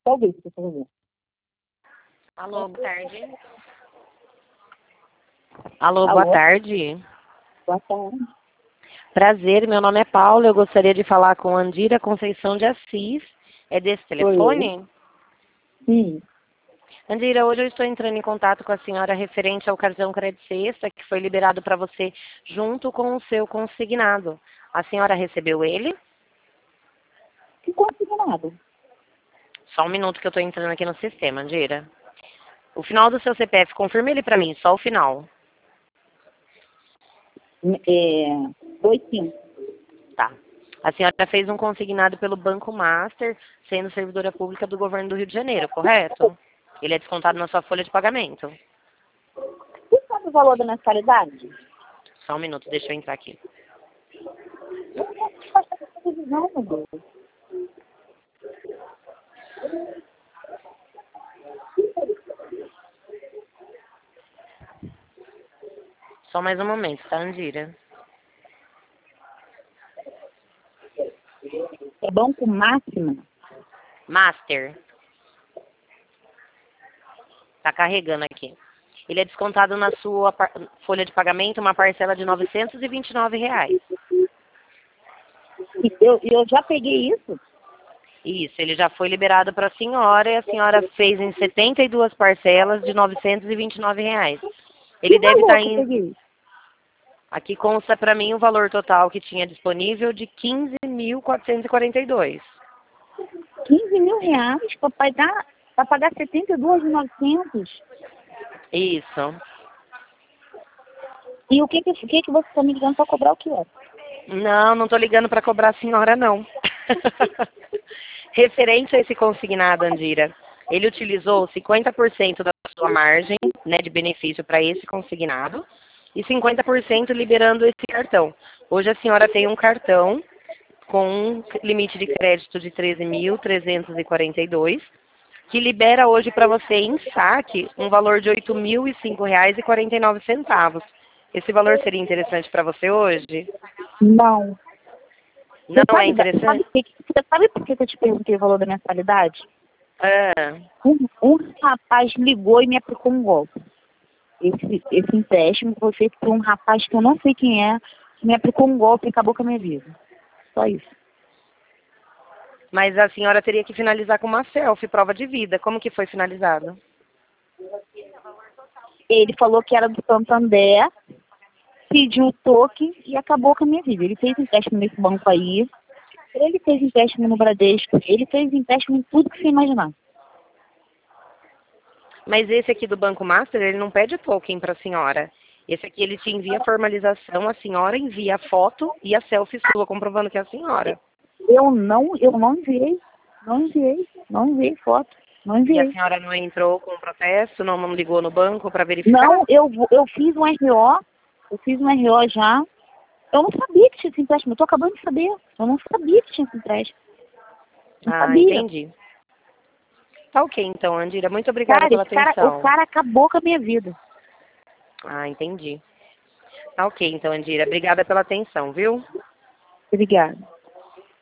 Talvez, por favor. Alô, boa tarde. Alô, boa tarde. Boa tarde. Prazer, meu nome é Paula. Eu gostaria de falar com Andira Conceição de Assis. É desse telefone? Sim. Andira, hoje eu estou entrando em contato com a senhora referente ao cartão Crédito Sexta, que foi liberado para você junto com o seu consignado. A senhora recebeu ele? Que consignado? Só um minuto que eu estou entrando aqui no sistema, Andira. O final do seu CPF, confirma ele para mim, só o final. 25. Tá. A senhora fez um consignado pelo Banco Master, sendo servidora pública do governo do Rio de Janeiro, correto? Ele é descontado na sua folha de pagamento. Você sabe o valor da mensalidade? Só um minuto, deixa eu entrar aqui. Eu não posso passar essa televisão, meu Deus. Só mais um momento, tá, Andira? É Banco Máxima? Master. Tá carregando aqui. Ele é descontado na sua folha de pagamento uma parcela de R$ 929. E eu já peguei isso? Isso, ele já foi liberado para a senhora e a senhora fez em 72 parcelas de R$ 929. Ele Que deve valor estar que eu em... peguei? Aqui consta para mim o valor total que tinha disponível de R$ 15.442. 15 mil reais para pagar 72.900. Isso. E o que você está me ligando para cobrar o que é? Não estou ligando para cobrar a senhora, não. Referente a esse consignado, Andira, ele utilizou 50% da sua margem, né, de benefício para esse consignado e 50% liberando esse cartão. Hoje a senhora tem um cartão com um limite de crédito de 13.342, que libera hoje para você em saque um valor de R$ 8.005,49. Esse valor seria interessante para você hoje? Não. Não é interessante? Você sabe por que eu te perguntei o valor da mensalidade? Ah, Um rapaz ligou e me aplicou um golpe. Esse empréstimo foi feito por um rapaz que eu não sei quem é, que me aplicou um golpe e acabou com a minha vida. Só isso. mas a senhora teria que finalizar com uma selfie, prova de vida. Como que foi finalizado? Ele falou que era do Santander, pediu o toque e acabou com a minha vida. Ele fez empréstimo nesse banco aí, ele fez empréstimo no Bradesco, ele fez empréstimo em tudo que você imaginar. Mas esse aqui do Banco Master, ele não pede token para a senhora. Esse aqui, ele te envia a formalização, a senhora envia a foto e a selfie sua, comprovando que é a senhora. Eu não enviei foto, não E a enviei. senhora não entrou com o processo, não ligou no banco para verificar? Não, eu fiz um RO já. Eu não sabia que tinha esse empréstimo, eu tô acabando de saber. Eu não sabia que tinha esse empréstimo. Não Ah, sabia. entendi. Tá ok, então, Andira. Muito obrigada Cara, pela o atenção. cara acabou com a minha vida. Ah, entendi. Tá ok, então, Andira. Obrigada pela atenção, viu? Obrigada.